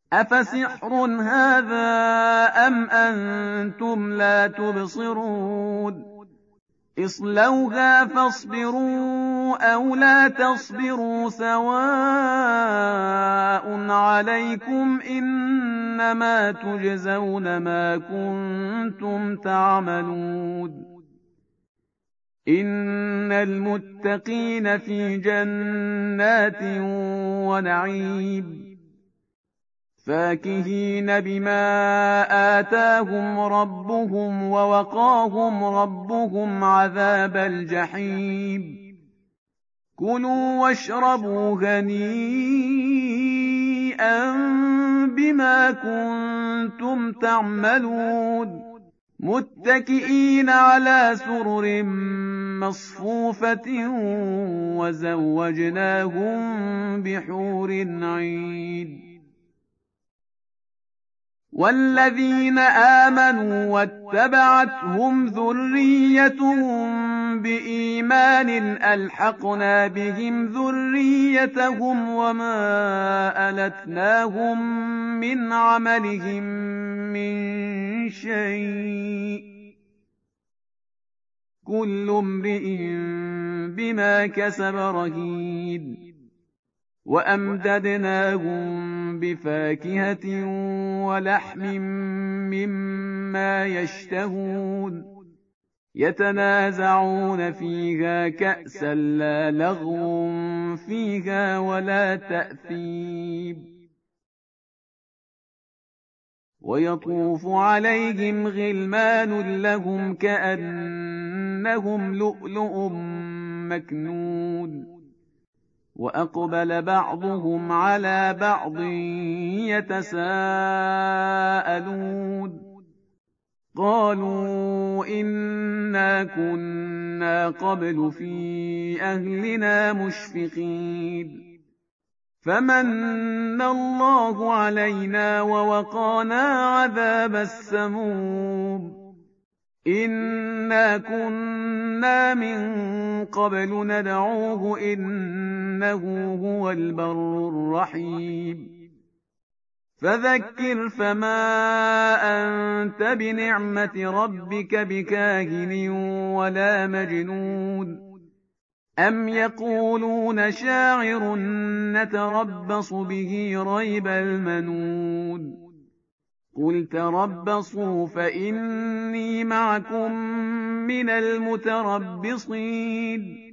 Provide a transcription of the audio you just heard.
أفسحر هذا أم أنتم لا تبصرون اصلوها فاصبروا أو لا تصبروا سواء عليكم إنما تجزون ما كنتم تعملون إن المتقين في جنات ونعيم فاكهين بما آتاهم ربهم ووقاهم ربهم عذاب الجحيم كلوا واشربوا هنيئا بما كنتم تعملون متكئين على سرر مصفوفة وزوجناهم بحور عين والذين آمنوا واتبعتهم ذريتهم بإيمان ألحقنا بهم ذريتهم وما ألتناهم من عملهم من شيء كل امرئ بما كسب رهين وأمددناهم بفاكهة ولحم مما يشتهون يتنازعون فيها كأسا لا لغو فيها ولا تأثيم ويطوف عليهم غلمان لهم كأنهم لؤلؤ مكنون وأقبل بعضهم على بعض يتساءلون قالوا إنا كنا قبل في أهلنا مشفقين فمن الله علينا ووقانا عذاب السموم إنا كنا من قبل ندعوه إنه هو البر الرحيم فذكر فما أنت بنعمة ربك بكاهن ولا مجنون أم يقولون شاعر نتربص به ريب المنون قل تربصوا فإني معكم من المتربصين